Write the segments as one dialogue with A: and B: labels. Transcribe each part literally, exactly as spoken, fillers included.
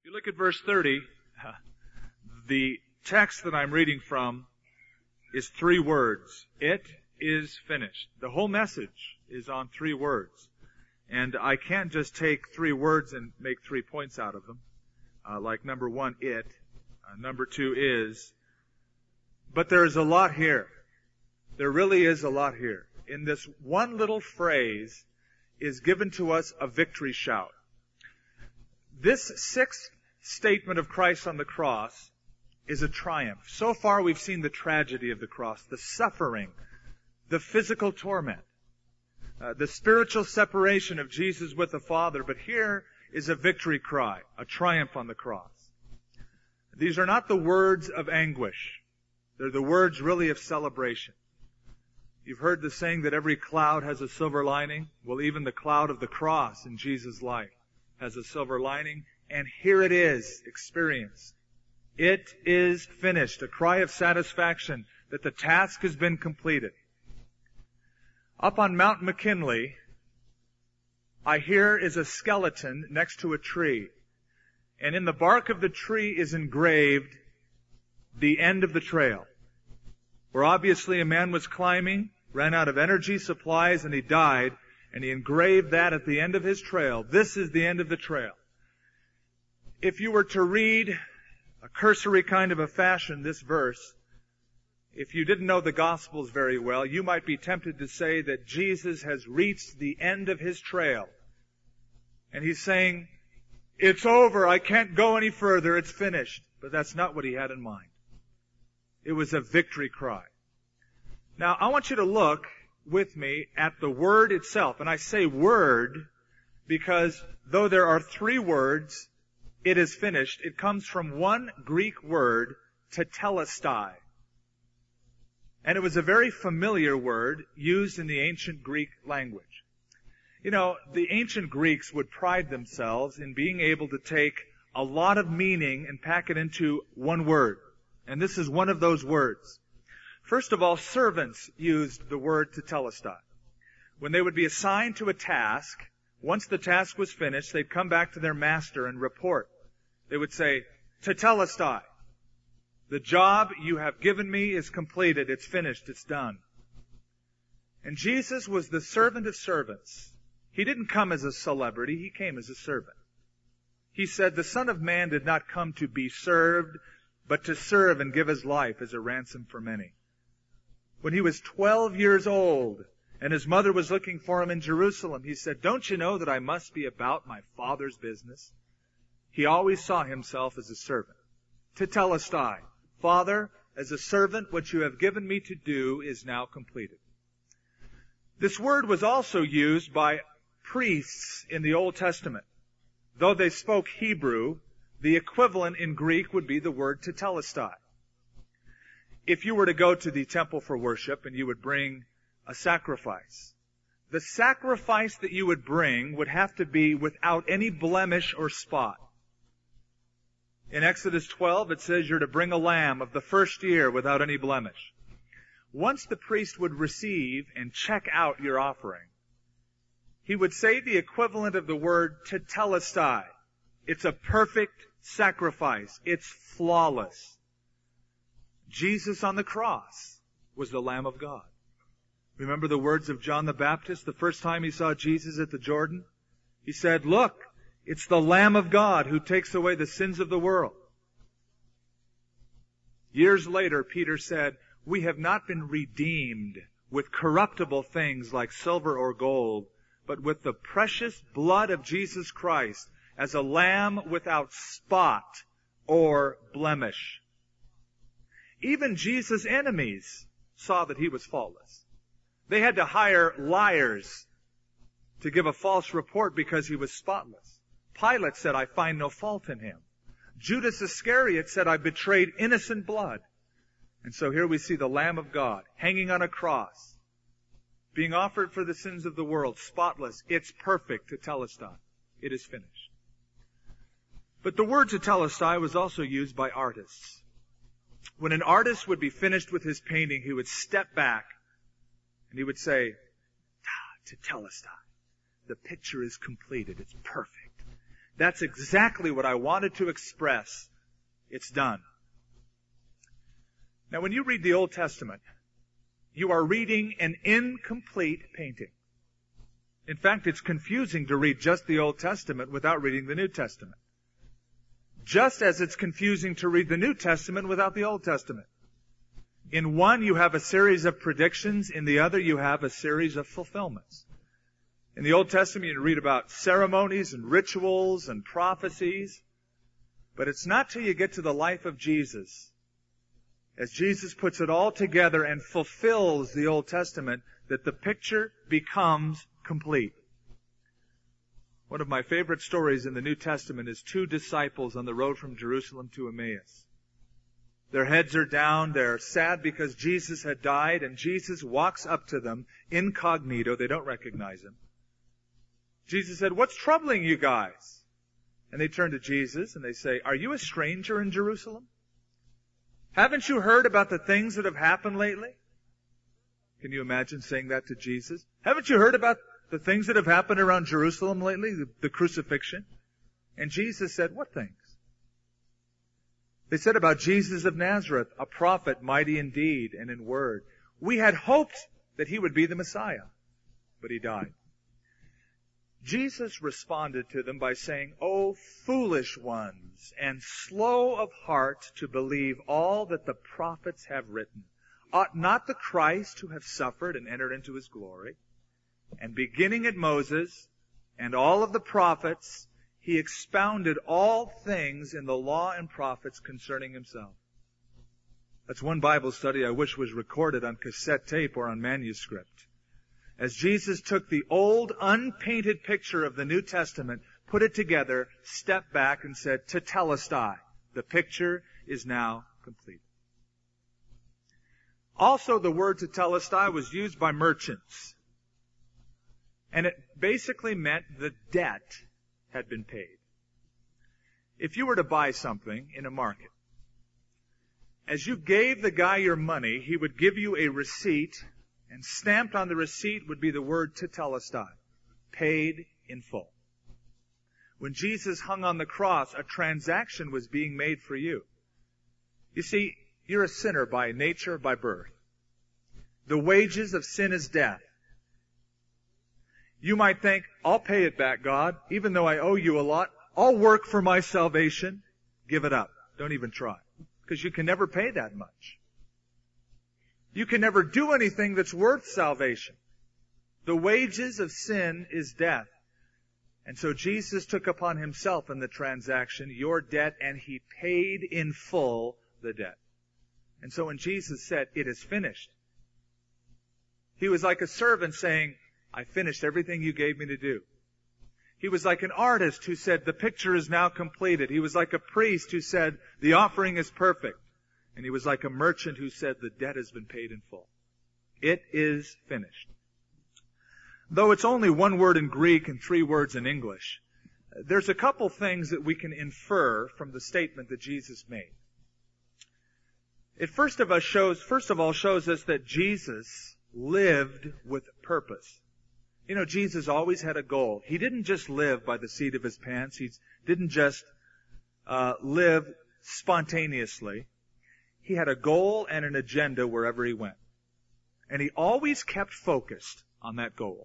A: you look at verse thirty, the text that I'm reading from is three words. It is finished. The whole message is on three words. And I can't just take three words and make three points out of them. Uh, like number one, it. Uh, number two is. But there is a lot here. There really is a lot here. In this one little phrase is given to us a victory shout. This sixth statement of Christ on the cross is a triumph. So far we've seen the tragedy of the cross, the suffering, the physical torment, uh, the spiritual separation of Jesus with the Father. But here is a victory cry, a triumph on the cross. These are not the words of anguish. They're the words really of celebration. You've heard the saying that every cloud has a silver lining. Well, even the cloud of the cross in Jesus' life has a silver lining. And here it is, experienced. It is finished. A cry of satisfaction that the task has been completed. Up on Mount McKinley, I hear is a skeleton next to a tree. And in the bark of the tree is engraved the end of the trail. Where obviously a man was climbing, ran out of energy supplies, and he died, and he engraved that at the end of his trail. This is the end of the trail. If you were to read a cursory kind of a fashion this verse, if you didn't know the Gospels very well, you might be tempted to say that Jesus has reached the end of his trail. And he's saying, it's over, I can't go any further, it's finished. But that's not what he had in mind. It was a victory cry. Now, I want you to look with me at the word itself. And I say word because though there are three words, it is finished. It comes from one Greek word, tetelestai. And it was a very familiar word used in the ancient Greek language. You know, the ancient Greeks would pride themselves in being able to take a lot of meaning and pack it into one word. And this is one of those words. First of all, servants used the word tetelestai. When they would be assigned to a task, once the task was finished, they'd come back to their master and report. They would say, tetelestai. The job you have given me is completed. It's finished. It's done. And Jesus was the servant of servants. He didn't come as a celebrity. He came as a servant. He said, the Son of Man did not come to be served, but to serve and give his life as a ransom for many. When he was twelve years old and his mother was looking for him in Jerusalem, he said, don't you know that I must be about my Father's business? He always saw himself as a servant. Tetelestai. Father, as a servant, what you have given me to do is now completed. This word was also used by priests in the Old Testament. Though they spoke Hebrew, the equivalent in Greek would be the word tetelestai. If you were to go to the temple for worship and you would bring a sacrifice, the sacrifice that you would bring would have to be without any blemish or spot. In Exodus twelve, it says you're to bring a lamb of the first year without any blemish. Once the priest would receive and check out your offering, he would say the equivalent of the word tetelestai. It's a perfect sacrifice. It's flawless. Jesus on the cross was the Lamb of God. Remember the words of John the Baptist the first time he saw Jesus at the Jordan? He said, look, it's the Lamb of God who takes away the sins of the world. Years later, Peter said, we have not been redeemed with corruptible things like silver or gold, but with the precious blood of Jesus Christ as a lamb without spot or blemish. Even Jesus' enemies saw that he was faultless. They had to hire liars to give a false report because he was spotless. Pilate said, I find no fault in him. Judas Iscariot said, I betrayed innocent blood. And so here we see the Lamb of God hanging on a cross, being offered for the sins of the world, spotless. It's perfect, tetelestai. It is finished. But the word tetelestai was also used by artists. When an artist would be finished with his painting, he would step back and he would say, ah, tetelestai. The picture is completed. It's perfect. That's exactly what I wanted to express. It's done. Now, when you read the Old Testament, you are reading an incomplete painting. In fact, it's confusing to read just the Old Testament without reading the New Testament. Just as it's confusing to read the New Testament without the Old Testament. In one, you have a series of predictions. In the other, you have a series of fulfillments. In the Old Testament, you read about ceremonies and rituals and prophecies. But it's not till you get to the life of Jesus, as Jesus puts it all together and fulfills the Old Testament, that the picture becomes complete. One of my favorite stories in the New Testament is two disciples on the road from Jerusalem to Emmaus. Their heads are down, they're sad because Jesus had died, and Jesus walks up to them incognito. They don't recognize him. Jesus said, "What's troubling you guys?" And they turn to Jesus and they say, "Are you a stranger in Jerusalem? Haven't you heard about the things that have happened lately?" Can you imagine saying that to Jesus? Haven't you heard about the things that have happened around Jerusalem lately, the, the crucifixion? And Jesus said, "What things?" They said about Jesus of Nazareth, a prophet mighty in deed and in word. We had hoped that he would be the Messiah, but he died. Jesus responded to them by saying, "O foolish ones, and slow of heart to believe all that the prophets have written. Ought not the Christ to have suffered and entered into his glory?" And beginning at Moses and all of the prophets, he expounded all things in the law and prophets concerning himself. That's one Bible study I wish was recorded on cassette tape or on manuscript. As Jesus took the old, unpainted picture of the New Testament, put it together, stepped back and said, "Tetelestai." The picture is now complete. Also, the word tetelestai was used by merchants. And it basically meant the debt had been paid. If you were to buy something in a market, as you gave the guy your money, he would give you a receipt, and stamped on the receipt would be the word tetelestai, paid in full. When Jesus hung on the cross, a transaction was being made for you. You see, you're a sinner by nature, by birth. The wages of sin is death. You might think, "I'll pay it back, God, even though I owe you a lot. I'll work for my salvation." Give it up. Don't even try. Because you can never pay that much. You can never do anything that's worth salvation. The wages of sin is death. And so Jesus took upon himself in the transaction your debt, and he paid in full the debt. And so when Jesus said, "It is finished," he was like a servant saying, "I finished everything you gave me to do." He was like an artist who said, "The picture is now completed." He was like a priest who said, "The offering is perfect." And he was like a merchant who said, "The debt has been paid in full." It is finished. Though it's only one word in Greek and three words in English, there's a couple things that we can infer from the statement that Jesus made. It first of us shows, first of all shows us that Jesus lived with purpose. You know, Jesus always had a goal. He didn't just live by the seat of his pants. He didn't just uh, live spontaneously. He had a goal and an agenda wherever he went. And he always kept focused on that goal.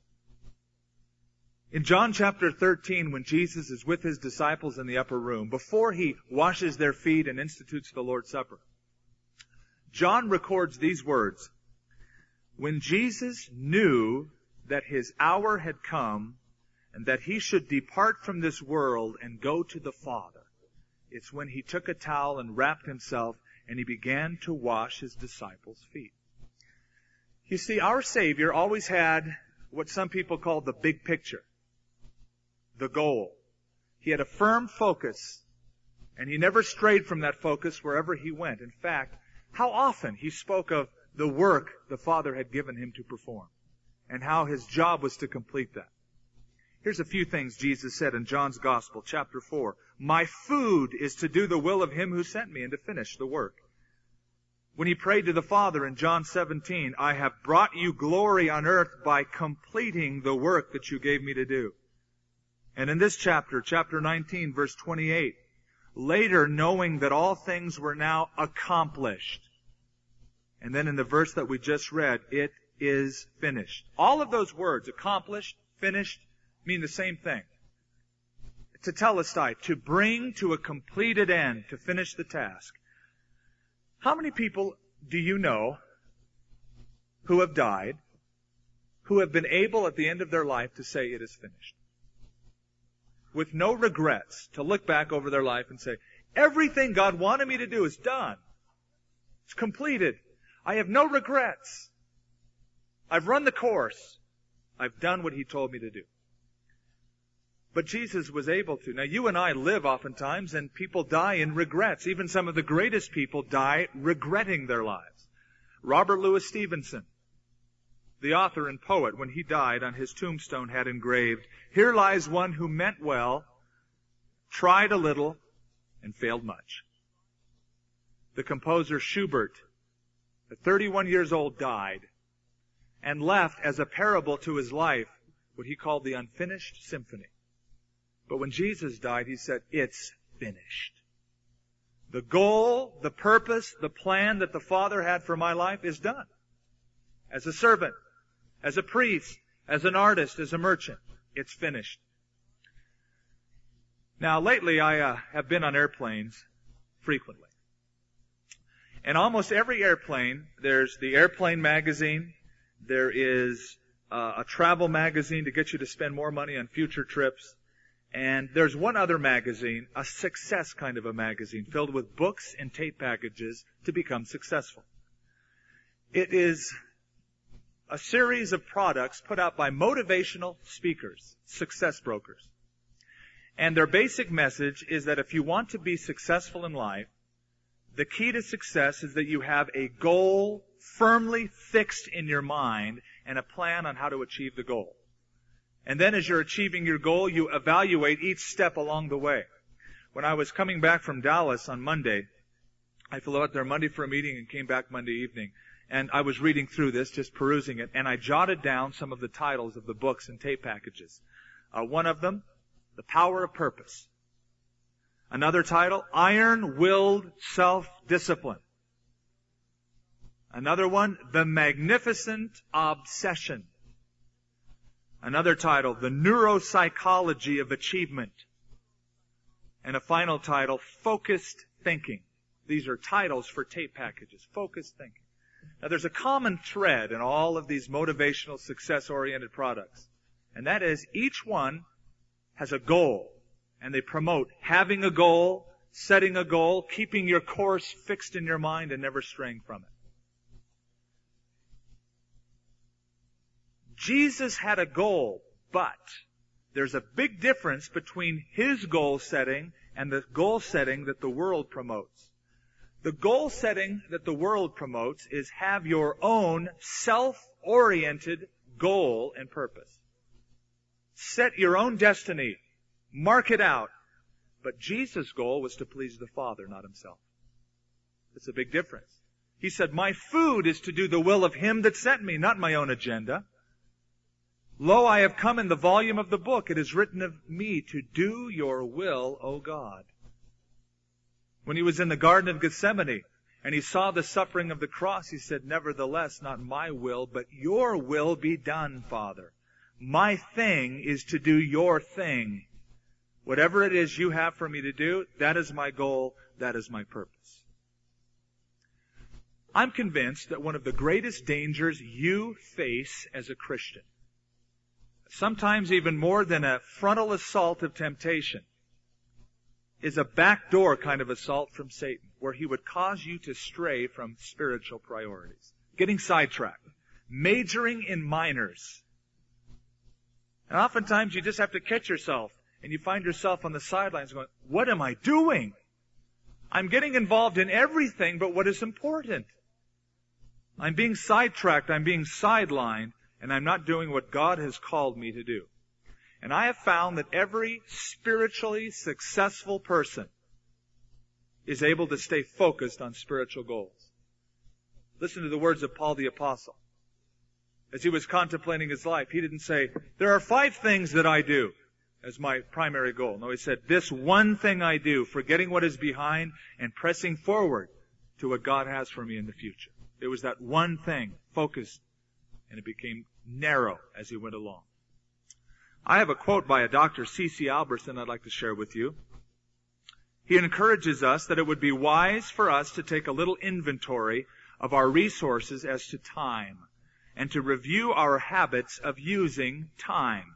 A: In John chapter thirteen, when Jesus is with his disciples in the upper room, before he washes their feet and institutes the Lord's Supper, John records these words: "When Jesus knew that his hour had come and that he should depart from this world and go to the Father, it's when he took a towel and wrapped himself and he began to wash his disciples' feet." You see, our Savior always had what some people call the big picture, the goal. He had a firm focus, and he never strayed from that focus wherever he went. In fact, how often he spoke of the work the Father had given him to perform, and how his job was to complete that. Here's a few things Jesus said in John's Gospel, chapter four. "My food is to do the will of him who sent me and to finish the work." When he prayed to the Father in John seventeen, "I have brought you glory on earth by completing the work that you gave me to do." And in this chapter, chapter nineteen, verse twenty-eight, later knowing that all things were now accomplished. And then in the verse that we just read, it is finished. All of those words, accomplished, finished, mean the same thing. Tetelestai, to bring to a completed end, to finish the task. How many people do you know who have died, who have been able at the end of their life to say it is finished? With no regrets, to look back over their life and say, everything God wanted me to do is done. It's completed. I have no regrets. I've run the course. I've done what He told me to do. But Jesus was able to. Now, you and I live oftentimes, and people die in regrets. Even some of the greatest people die regretting their lives. Robert Louis Stevenson, the author and poet, when he died, on his tombstone had engraved, "Here lies one who meant well, tried a little, and failed much." The composer Schubert, at thirty-one years old, died and left as a parable to his life what he called the unfinished symphony. But when Jesus died, He said, it's finished. The goal, the purpose, the plan that the Father had for my life is done. As a servant, as a priest, as an artist, as a merchant, it's finished. Now, lately I uh, have been on airplanes frequently. And almost every airplane, there's the airplane magazine, there is uh, a travel magazine to get you to spend more money on future trips. And there's one other magazine, a success kind of a magazine, filled with books and tape packages to become successful. It is a series of products put out by motivational speakers, success brokers. And their basic message is that if you want to be successful in life, the key to success is that you have a goal firmly fixed in your mind and a plan on how to achieve the goal. And then as you're achieving your goal, you evaluate each step along the way. When I was coming back from Dallas on Monday, I flew out there Monday for a meeting and came back Monday evening. And I was reading through this, just perusing it, and I jotted down some of the titles of the books and tape packages. Uh, one of them, The Power of Purpose. Another title, Iron-Willed Self-Discipline. Another one, The Magnificent Obsession. Another title, The Neuropsychology of Achievement. And a final title, Focused Thinking. These are titles for tape packages, Focused Thinking. Now there's a common thread in all of these motivational, success-oriented products. And that is each one has a goal. And they promote having a goal, setting a goal, keeping your course fixed in your mind and never straying from it. Jesus had a goal, but there's a big difference between His goal setting and the goal setting that the world promotes. The goal setting that the world promotes is have your own self-oriented goal and purpose. Set your own destiny. Mark it out. But Jesus' goal was to please the Father, not Himself. It's a big difference. He said, my food is to do the will of Him that sent me, not my own agenda. Lo, I have come in the volume of the book. It is written of me to do your will, O God. When He was in the Garden of Gethsemane and He saw the suffering of the cross, He said, nevertheless, not my will, but your will be done, Father. My thing is to do your thing. Whatever it is you have for me to do, that is my goal, that is my purpose. I'm convinced that one of the greatest dangers you face as a Christian, sometimes even more than a frontal assault of temptation, is a backdoor kind of assault from Satan, where he would cause you to stray from spiritual priorities. Getting sidetracked. Majoring in minors. And oftentimes you just have to catch yourself, and you find yourself on the sidelines going, what am I doing? I'm getting involved in everything but what is important. I'm being sidetracked, I'm being sidelined, and I'm not doing what God has called me to do. And I have found that every spiritually successful person is able to stay focused on spiritual goals. Listen to the words of Paul the Apostle. As he was contemplating his life, he didn't say, there are five things that I do. as my primary goal. No, he said, this one thing I do, forgetting what is behind and pressing forward to what God has for me in the future. It was that one thing, focused, and it became narrow as he went along. I have a quote by a Doctor C C Albertson I'd like to share with you. He encourages us that it would be wise for us to take a little inventory of our resources as to time, and to review our habits of using time.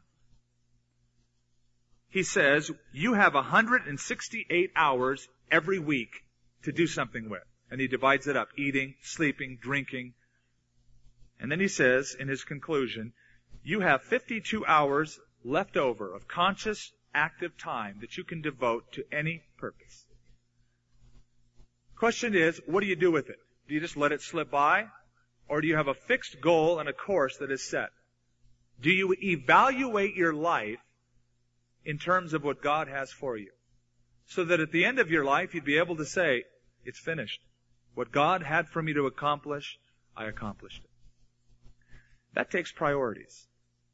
A: He says, you have one hundred sixty-eight hours every week to do something with. And he divides it up, eating, sleeping, drinking. And then he says, in his conclusion, you have fifty-two hours left over of conscious, active time that you can devote to any purpose. Question is, what do you do with it? Do you just let it slip by? Or do you have a fixed goal and a course that is set? Do you evaluate your life in terms of what God has for you? So that at the end of your life, you'd be able to say, it's finished. What God had for me to accomplish, I accomplished it. That takes priorities.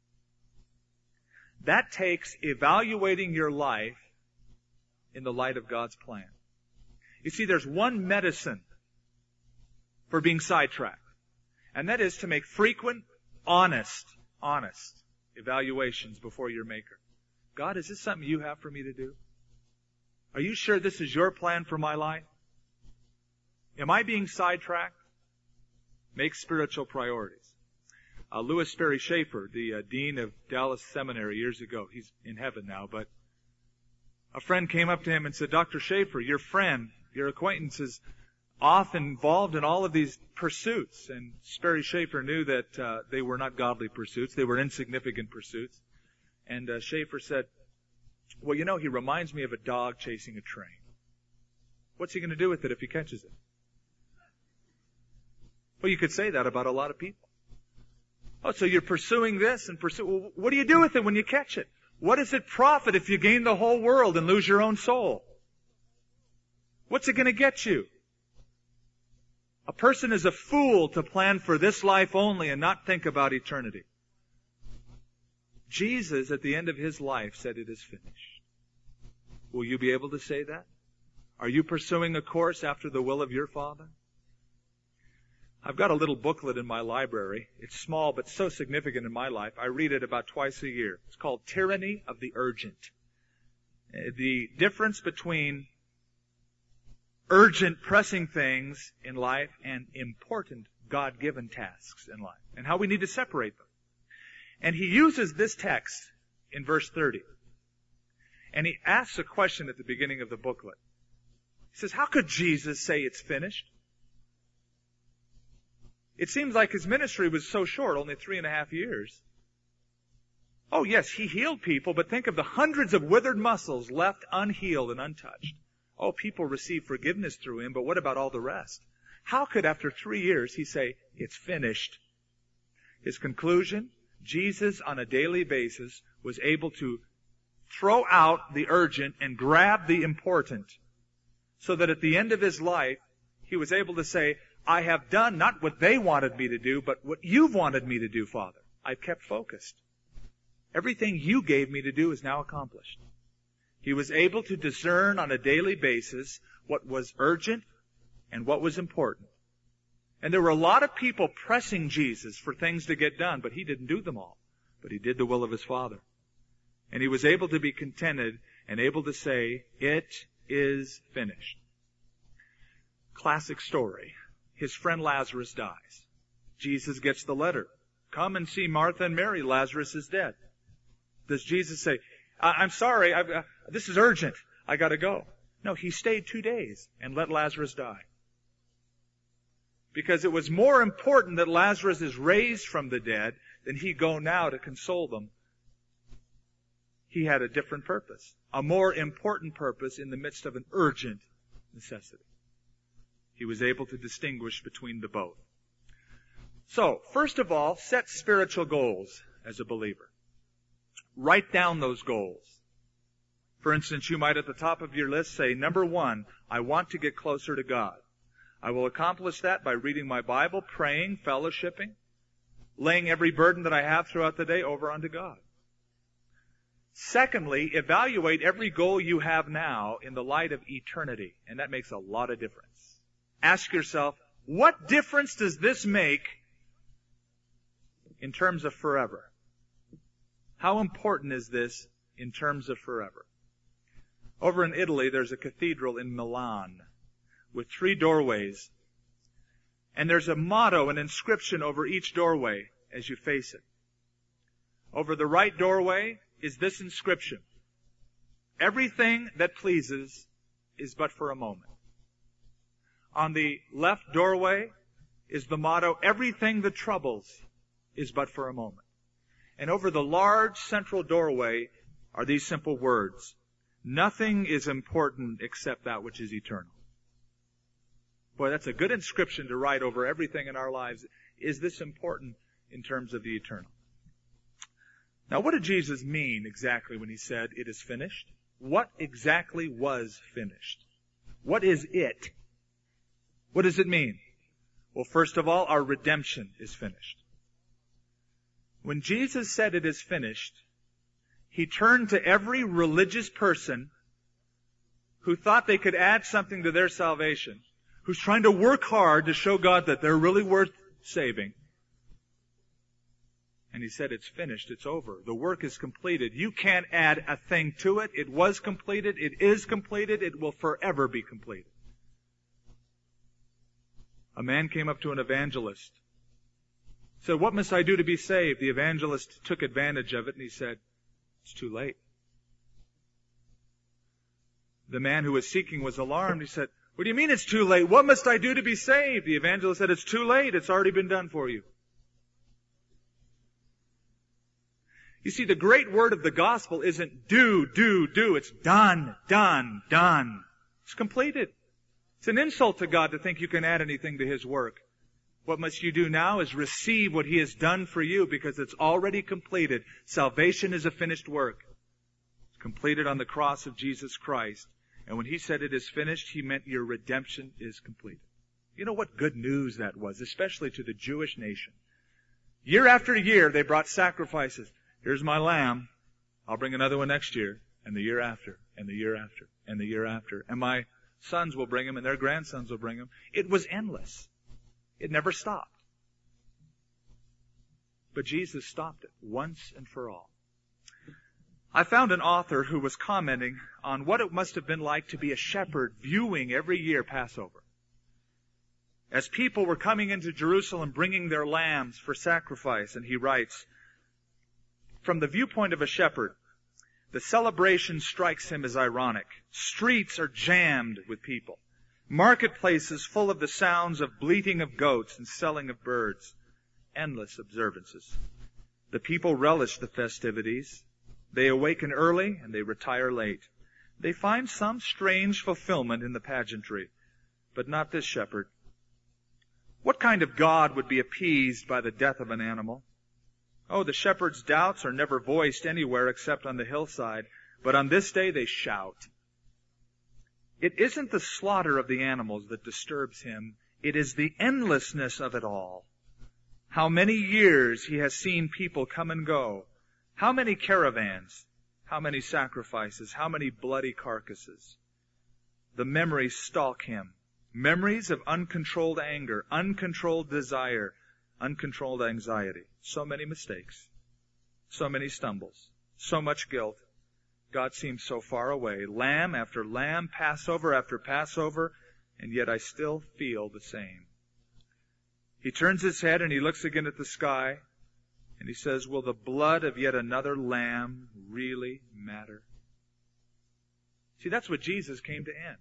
A: That takes evaluating your life in the light of God's plan. You see, there's one medicine for being sidetracked. And that is to make frequent, honest, honest evaluations before your Maker. God, is this something you have for me to do? Are you sure this is your plan for my life? Am I being sidetracked? Make spiritual priorities. Uh, Lewis Sperry Schaefer, the uh, dean of Dallas Seminary years ago, he's in heaven now, but a friend came up to him and said, Doctor Schaefer, your friend, your acquaintance is often involved in all of these pursuits. And Sperry Schaefer knew that uh, they were not godly pursuits. They were insignificant pursuits. And uh, Schaefer said, well, you know, he reminds me of a dog chasing a train. What's he going to do with it if he catches it? Well, you could say that about a lot of people. Oh, so you're pursuing this and pursue. Well, what do you do with it when you catch it? What does it profit if you gain the whole world and lose your own soul? What's it going to get you? A person is a fool to plan for this life only and not think about eternity. Jesus, at the end of his life, said it is finished. Will you be able to say that? Are you pursuing a course after the will of your Father? I've got a little booklet in my library. It's small but so significant in my life. I read it about twice a year. It's called Tyranny of the Urgent. The difference between urgent, pressing things in life and important, God-given tasks in life, and how we need to separate them. And he uses this text in verse thirty. And he asks a question at the beginning of the booklet. He says, how could Jesus say it's finished? It seems like his ministry was so short, only three and a half years. Oh yes, he healed people, but think of the hundreds of withered muscles left unhealed and untouched. Oh, people receive forgiveness through him, but what about all the rest? How could after three years he say, it's finished? His conclusion, Jesus on a daily basis was able to throw out the urgent and grab the important, so that at the end of his life, he was able to say, I have done not what they wanted me to do, but what you've wanted me to do, Father. I've kept focused. Everything you gave me to do is now accomplished. He was able to discern on a daily basis what was urgent and what was important. And there were a lot of people pressing Jesus for things to get done, but he didn't do them all. But he did the will of his Father. And he was able to be contented and able to say, it is finished. Classic story. His friend Lazarus dies. Jesus gets the letter. Come and see Martha and Mary. Lazarus is dead. Does Jesus say, I'm sorry, I've, uh, this is urgent. I got to go. No, he stayed two days and let Lazarus die. Because it was more important that Lazarus is raised from the dead than he go now to console them. He had a different purpose. A more important purpose in the midst of an urgent necessity. He was able to distinguish between the both. So, first of all, set spiritual goals as a believer. Write down those goals. For instance, you might at the top of your list say, number one, I want to get closer to God. I will accomplish that by reading my Bible, praying, fellowshipping, laying every burden that I have throughout the day over onto God. Secondly, evaluate every goal you have now in the light of eternity. And that makes a lot of difference. Ask yourself, what difference does this make in terms of forever? How important is this in terms of forever? Over in Italy, there's a cathedral in Milan with three doorways. And there's a motto, an inscription over each doorway as you face it. Over the right doorway is this inscription: everything that pleases is but for a moment. On the left doorway is the motto, everything that troubles is but for a moment. And over the large central doorway are these simple words: nothing is important except that which is eternal. Boy, that's a good inscription to write over everything in our lives. Is this important in terms of the eternal? Now, what did Jesus mean exactly when he said, it is finished? What exactly was finished? What is it? What does it mean? Well, first of all, our redemption is finished. When Jesus said it is finished, he turned to every religious person who thought they could add something to their salvation, who's trying to work hard to show God that they're really worth saving. And he said, it's finished, it's over. The work is completed. You can't add a thing to it. It was completed, it is completed, it will forever be completed. A man came up to an evangelist, said, what must I do to be saved? The evangelist took advantage of it and he said, it's too late. The man who was seeking was alarmed. He said, what do you mean it's too late? What must I do to be saved? The evangelist said, it's too late. It's already been done for you. You see, the great word of the gospel isn't do, do, do. It's done, done, done. It's completed. It's an insult to God to think you can add anything to His work. What must you do now is receive what He has done for you because it's already completed. Salvation is a finished work. It's completed on the cross of Jesus Christ. And when He said it is finished, He meant your redemption is completed. You know what good news that was, especially to the Jewish nation. Year after year, they brought sacrifices. Here's my lamb. I'll bring another one next year, and the year after, and the year after, and the year after. And my sons will bring them, and their grandsons will bring them. It was endless. It never stopped. But Jesus stopped it once and for all. I found an author who was commenting on what it must have been like to be a shepherd viewing every year Passover. As people were coming into Jerusalem bringing their lambs for sacrifice, and he writes, from the viewpoint of a shepherd, the celebration strikes him as ironic. Streets are jammed with people. Marketplaces full of the sounds of bleating of goats and selling of birds. Endless observances. The people relish the festivities. They awaken early and they retire late. They find some strange fulfillment in the pageantry, but not this shepherd. What kind of God would be appeased by the death of an animal? Oh, the shepherd's doubts are never voiced anywhere except on the hillside, but on this day they shout. It isn't the slaughter of the animals that disturbs him. It is the endlessness of it all. How many years he has seen people come and go. How many caravans. How many sacrifices. How many bloody carcasses. The memories stalk him. Memories of uncontrolled anger, uncontrolled desire, uncontrolled anxiety. So many mistakes. So many stumbles. So much guilt. God seems so far away. Lamb after lamb, Passover after Passover, and yet I still feel the same. He turns his head and he looks again at the sky, and he says, will the blood of yet another lamb really matter? See, that's what Jesus came to end.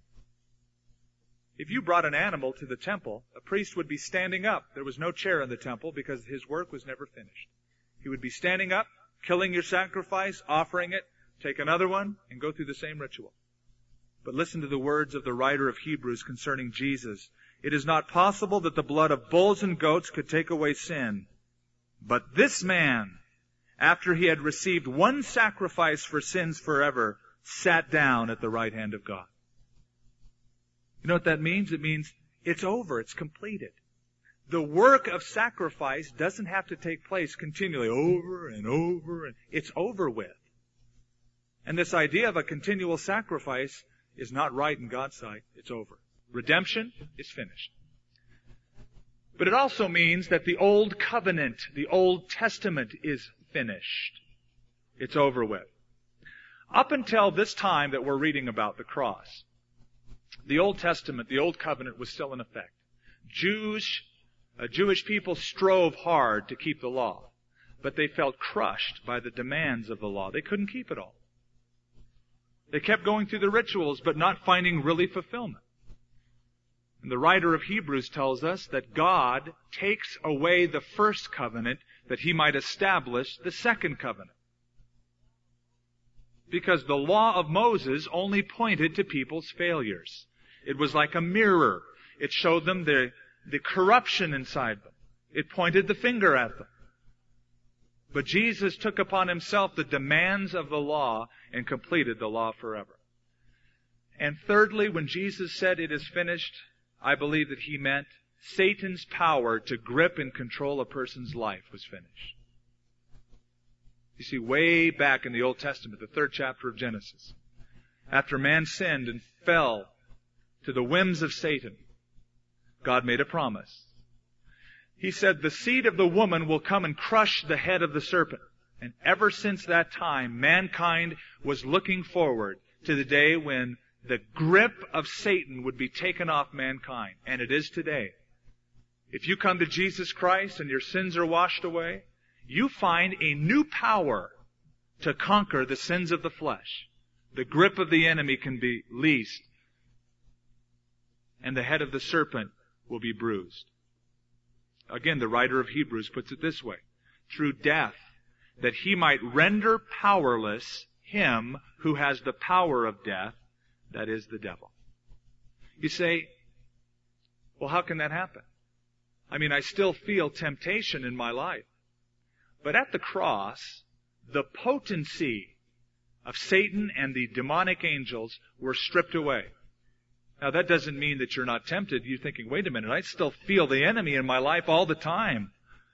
A: If you brought an animal to the temple, a priest would be standing up. There was no chair in the temple because his work was never finished. He would be standing up, killing your sacrifice, offering it, take another one, and go through the same ritual. But listen to the words of the writer of Hebrews concerning Jesus. It is not possible that the blood of bulls and goats could take away sin. But this man, after he had received one sacrifice for sins forever, sat down at the right hand of God. You know what that means? It means it's over. It's completed. The work of sacrifice doesn't have to take place continually over and over. And it's over with. And this idea of a continual sacrifice is not right in God's sight. It's over. Redemption is finished. But it also means that the Old Covenant, the Old Testament is finished. It's over with. Up until this time that we're reading about, the cross, the Old Testament, the Old Covenant was still in effect. Jews, uh, Jewish people strove hard to keep the law, but they felt crushed by the demands of the law. They couldn't keep it all. They kept going through the rituals, but not finding really fulfillment. And the writer of Hebrews tells us that God takes away the first covenant that He might establish the second covenant. Because the law of Moses only pointed to people's failures. It was like a mirror. It showed them the, the corruption inside them. It pointed the finger at them. But Jesus took upon Himself the demands of the law and completed the law forever. And thirdly, when Jesus said it is finished, I believe that He meant Satan's power to grip and control a person's life was finished. You see, way back in the Old Testament, the third chapter of Genesis, after man sinned and fell to the whims of Satan, God made a promise. He said, the seed of the woman will come and crush the head of the serpent. And ever since that time, mankind was looking forward to the day when the grip of Satan would be taken off mankind. And it is today. If you come to Jesus Christ and your sins are washed away, you find a new power to conquer the sins of the flesh. The grip of the enemy can be leased, and the head of the serpent will be bruised. Again, the writer of Hebrews puts it this way: through death, that He might render powerless him who has the power of death, that is, the devil. You say, well, how can that happen? I mean, I still feel temptation in my life. But at the cross, the potency of Satan and the demonic angels were stripped away. Now, that doesn't mean that you're not tempted. You're thinking, wait a minute, I still feel the enemy in my life all the time.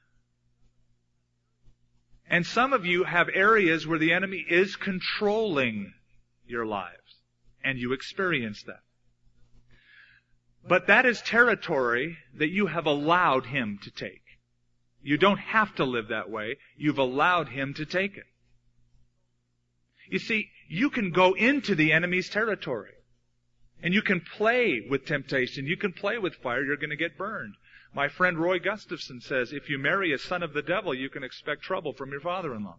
A: And some of you have areas where the enemy is controlling your lives, and you experience that. But that is territory that you have allowed him to take. You don't have to live that way. You've allowed him to take it. You see, you can go into the enemy's territory. And you can play with temptation. You can play with fire. You're going to get burned. My friend Roy Gustafson says, if you marry a son of the devil, you can expect trouble from your father-in-law.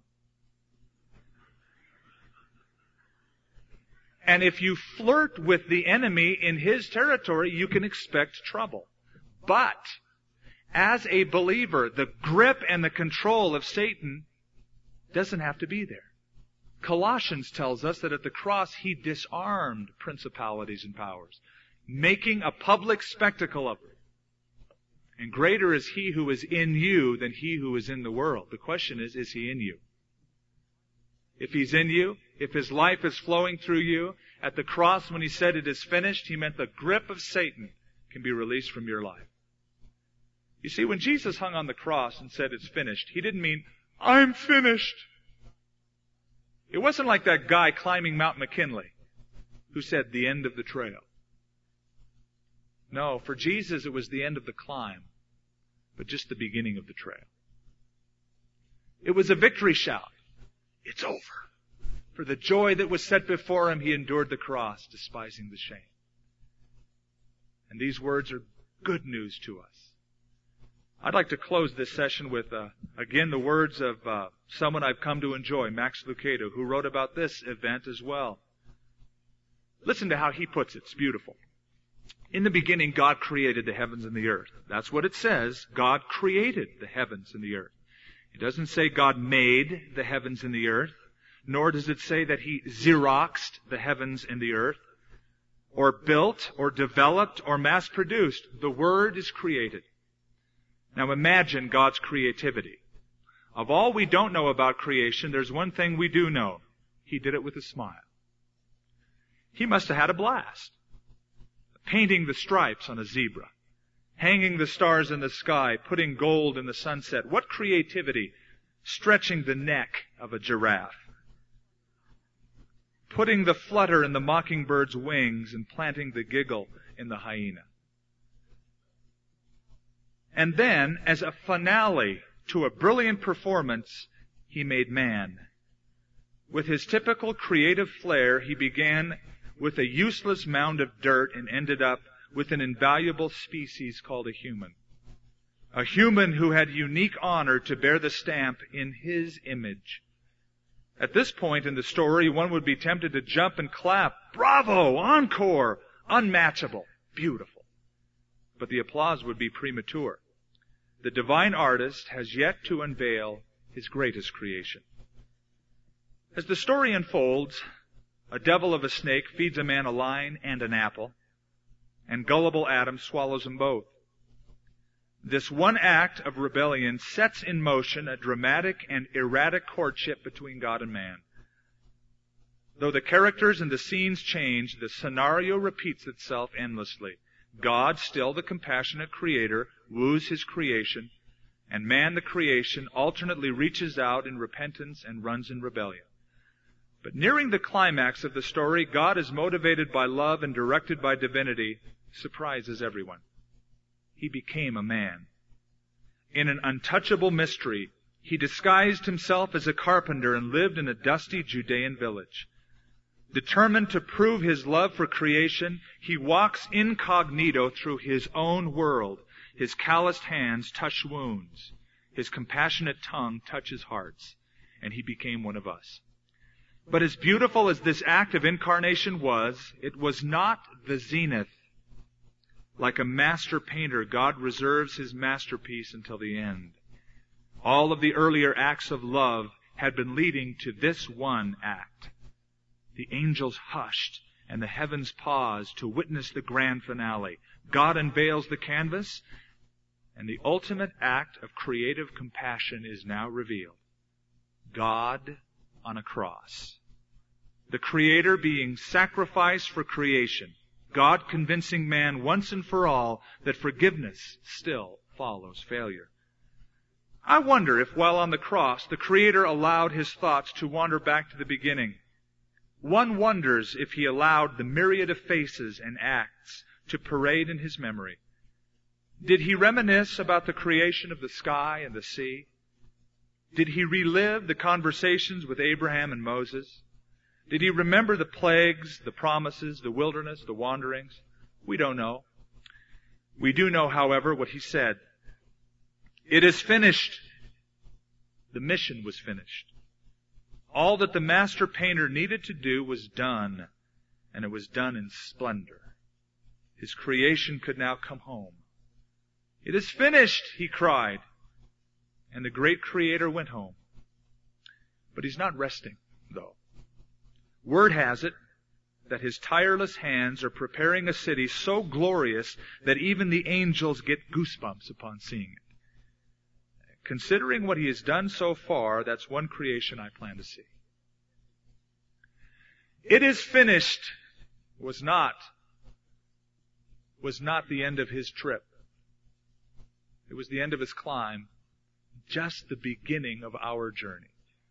A: And if you flirt with the enemy in his territory, you can expect trouble. But as a believer, the grip and the control of Satan doesn't have to be there. Colossians tells us that at the cross He disarmed principalities and powers, making a public spectacle of them. And greater is He who is in you than he who is in the world. The question is, is He in you? If He's in you, if His life is flowing through you, at the cross when He said it is finished, He meant the grip of Satan can be released from your life. You see, when Jesus hung on the cross and said it's finished, He didn't mean, I'm finished. It wasn't like that guy climbing Mount McKinley who said the end of the trail. No, for Jesus it was the end of the climb, but just the beginning of the trail. It was a victory shout. It's over. For the joy that was set before Him, He endured the cross, despising the shame. And these words are good news to us. I'd like to close this session with, uh, again, the words of uh, someone I've come to enjoy, Max Lucado, who wrote about this event as well. Listen to how he puts it. It's beautiful. In the beginning, God created the heavens and the earth. That's what it says. God created the heavens and the earth. It doesn't say God made the heavens and the earth, nor does it say that He Xeroxed the heavens and the earth, or built, or developed, or mass-produced. The Word is created. Now imagine God's creativity. Of all we don't know about creation, there's one thing we do know. He did it with a smile. He must have had a blast. Painting the stripes on a zebra. Hanging the stars in the sky. Putting gold in the sunset. What creativity! Stretching the neck of a giraffe. putting the flutter in the mockingbird's wings and planting the giggle in the hyena. And then, as a finale to a brilliant performance, He made man. With his typical creative flair, He began with a useless mound of dirt and ended up with an invaluable species called a human. A human who had unique honor to bear the stamp in His image. At this point in the story, one would be tempted to jump and clap. Bravo! Encore! Unmatchable! Beautiful! But the applause would be premature. The divine artist has yet to unveil His greatest creation. As the story unfolds, a devil of a snake feeds a man a lion and an apple, and gullible Adam swallows them both. This one act of rebellion sets in motion a dramatic and erratic courtship between God and man. Though the characters and the scenes change, the scenario repeats itself endlessly. God, still the compassionate Creator, woos His creation, and man, the creation, alternately reaches out in repentance and runs in rebellion. But nearing the climax of the story, God is motivated by love and directed by divinity, surprises everyone. He became a man. In an untouchable mystery, He disguised Himself as a carpenter and lived in a dusty Judean village. Determined to prove His love for creation, He walks incognito through His own world. His calloused hands touch wounds. His compassionate tongue touches hearts. And He became one of us. But as beautiful as this act of incarnation was, it was not the zenith. Like a master painter, God reserves His masterpiece until the end. All of the earlier acts of love had been leading to this one act. The angels hushed and the heavens paused to witness the grand finale. God unveils the canvas, and the ultimate act of creative compassion is now revealed. God on a cross. The Creator being sacrificed for creation. God convincing man once and for all that forgiveness still follows failure. I wonder if while on the cross, the Creator allowed His thoughts to wander back to the beginning. One wonders if He allowed the myriad of faces and acts to parade in His memory. Did He reminisce about the creation of the sky and the sea? Did He relive the conversations with Abraham and Moses? Did He remember the plagues, the promises, the wilderness, the wanderings? We don't know. We do know, however, what He said. It is finished. The mission was finished. All that the master painter needed to do was done, and it was done in splendor. His creation could now come home. It is finished, He cried. And the great Creator went home. But He's not resting, though. Word has it that His tireless hands are preparing a city so glorious that even the angels get goosebumps upon seeing it. Considering what He has done so far, that's one creation I plan to see. It is finished was not, was not the end of His trip. It was the end of His climb, just the beginning of our journey.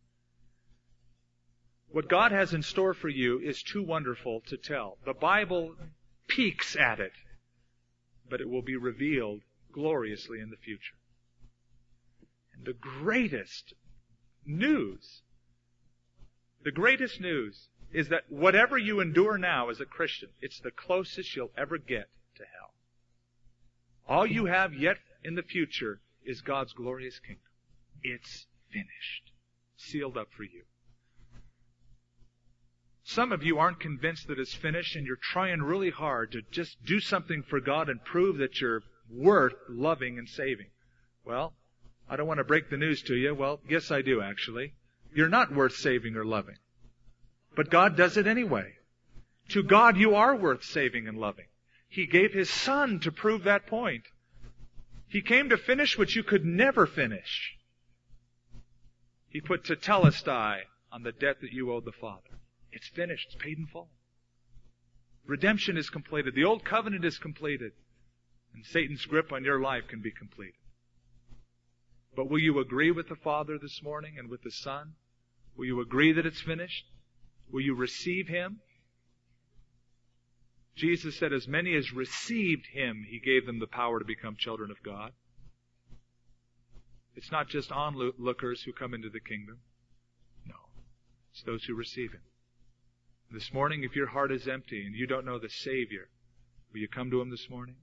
A: What God has in store for you is too wonderful to tell. The Bible peeks at it, but it will be revealed gloriously in the future. And the greatest news, the greatest news is that whatever you endure now as a Christian, it's the closest you'll ever get to hell. All you have yet in the future is God's glorious kingdom. It's finished, sealed up for you. Some of you aren't convinced that it's finished, and you're trying really hard to just do something for God and prove that you're worth loving and saving. Well, I don't want to break the news to you. Well, yes, I do, actually. You're not worth saving or loving. But God does it anyway. To God, you are worth saving and loving. He gave His Son to prove that point. He came to finish what you could never finish. He put tetelestai on the debt that you owed the Father. It's finished. It's paid in full. Redemption is completed. The old covenant is completed. And Satan's grip on your life can be completed. But will you agree with the Father this morning and with the Son? Will you agree that it's finished? Will you receive Him? Jesus said, as many as received Him, He gave them the power to become children of God. It's not just onlookers who come into the kingdom. No. It's those who receive Him. This morning, if your heart is empty and you don't know the Savior, will you come to Him this morning?